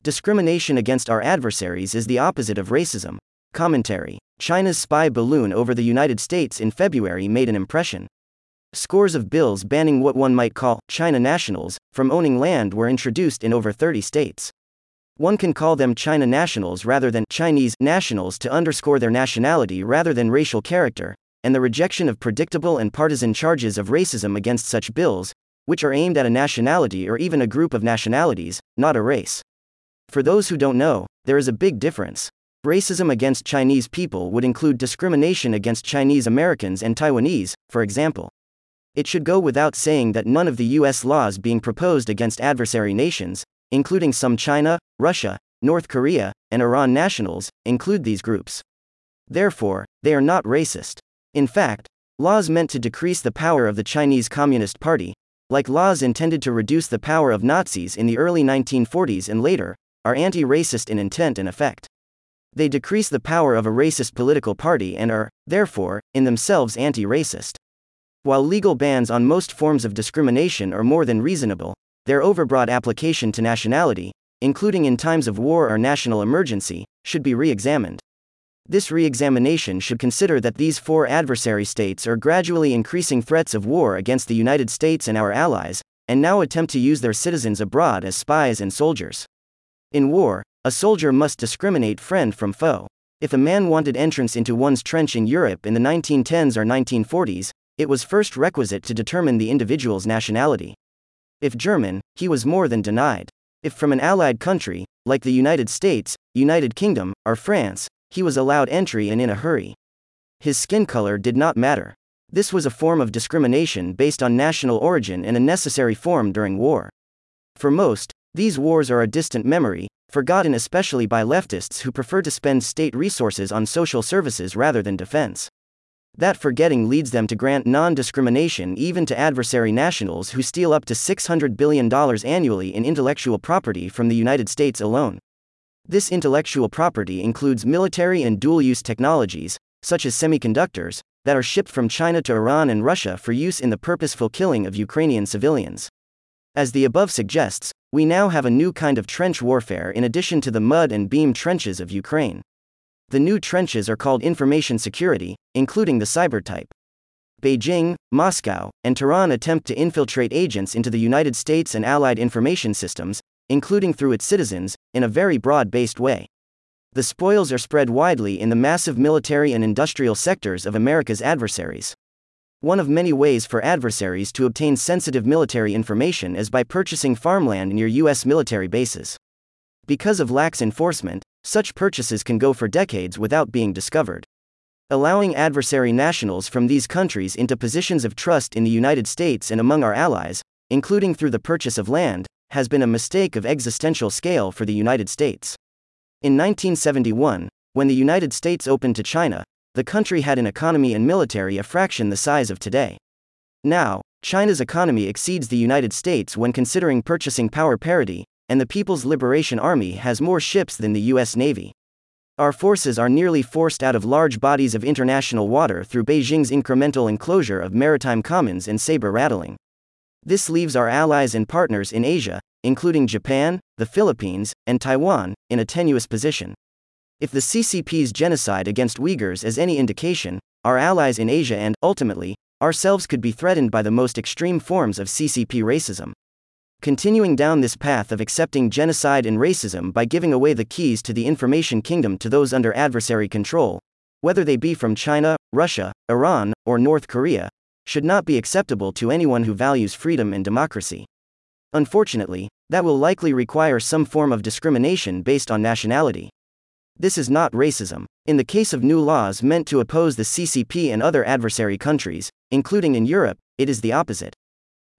Discrimination against our adversaries is the opposite of racism. Commentary. China's spy balloon over the United States in February made an impression. Scores of bills banning what one might call China nationals from owning land were introduced in over 30 states. One can call them China nationals rather than Chinese nationals to underscore their nationality rather than racial character, and the rejection of predictable and partisan charges of racism against such bills, which are aimed at a nationality or even a group of nationalities, not a race. For those who don't know, there is a big difference. Racism against Chinese people would include discrimination against Chinese Americans and Taiwanese, for example. It should go without saying that none of the US laws being proposed against adversary nations, including some China, Russia, North Korea, and Iran nationals, include these groups. Therefore, they are not racist. In fact, laws meant to decrease the power of the Chinese Communist Party, like laws intended to reduce the power of Nazis in the early 1940s and later, are anti-racist in intent and effect. They decrease the power of a racist political party and are, therefore, in themselves anti-racist. While legal bans on most forms of discrimination are more than reasonable, their overbroad application to nationality, including in times of war or national emergency, should be re-examined. This re-examination should consider that these four adversary states are gradually increasing threats of war against the United States and our allies, and now attempt to use their citizens abroad as spies and soldiers. In war, a soldier must discriminate friend from foe. If a man wanted entrance into one's trench in Europe in the 1910s or 1940s, it was first requisite to determine the individual's nationality. If German, he was more than denied. If from an allied country, like the United States, United Kingdom, or France, he was allowed entry and in a hurry. His skin color did not matter. This was a form of discrimination based on national origin and a necessary form during war. For most, these wars are a distant memory, forgotten especially by leftists who prefer to spend state resources on social services rather than defense. That forgetting leads them to grant non-discrimination even to adversary nationals who steal up to $600 billion annually in intellectual property from the United States alone. This intellectual property includes military and dual-use technologies, such as semiconductors, that are shipped from China to Iran and Russia for use in the purposeful killing of Ukrainian civilians. As the above suggests, we now have a new kind of trench warfare in addition to the mud and beam trenches of Ukraine. The new trenches are called information security, including the cyber type. Beijing, Moscow, and Tehran attempt to infiltrate agents into the United States and allied information systems, including through its citizens, in a very broad-based way. The spoils are spread widely in the massive military and industrial sectors of America's adversaries. One of many ways for adversaries to obtain sensitive military information is by purchasing farmland near U.S. military bases. Because of lax enforcement, such purchases can go for decades without being discovered. Allowing adversary nationals from these countries into positions of trust in the United States and among our allies, including through the purchase of land, has been a mistake of existential scale for the United States. In 1971, when the United States opened to China, the country had an economy and military a fraction the size of today. Now, China's economy exceeds the United States when considering purchasing power parity, and the People's Liberation Army has more ships than the U.S. Navy. Our forces are nearly forced out of large bodies of international water through Beijing's incremental enclosure of maritime commons and saber rattling. This leaves our allies and partners in Asia, including Japan, the Philippines, and Taiwan, in a tenuous position. If the CCP's genocide against Uyghurs is any indication, our allies in Asia and, ultimately, ourselves could be threatened by the most extreme forms of CCP racism. Continuing down this path of accepting genocide and racism by giving away the keys to the information kingdom to those under adversary control, whether they be from China, Russia, Iran, or North Korea, should not be acceptable to anyone who values freedom and democracy. Unfortunately, that will likely require some form of discrimination based on nationality. This is not racism. In the case of new laws meant to oppose the CCP and other adversary countries, including in Europe, it is the opposite.